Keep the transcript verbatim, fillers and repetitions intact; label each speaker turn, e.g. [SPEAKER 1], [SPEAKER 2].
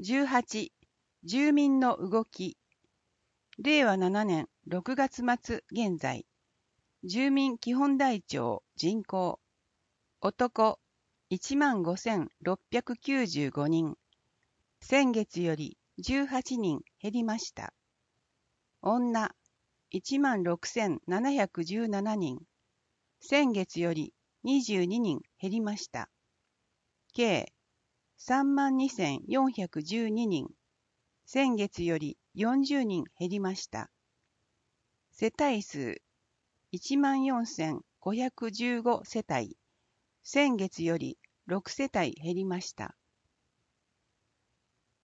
[SPEAKER 1] じゅうはち、住民の動き。れいわななねんろくがつ末現在。住民基本台帳人口。男いちまんごせんろっぴゃくきゅうじゅうごにん。先月よりじゅうはちにん減りました。女いちまんろくせんななひゃくじゅうななにん。先月よりにじゅうににん減りました。計さんまんにせんよんひゃくじゅうににん。先月よりよんじゅうにん減りました。世帯数いちまんよんせんごひゃくじゅうご世帯。先月よりろく世帯減りました。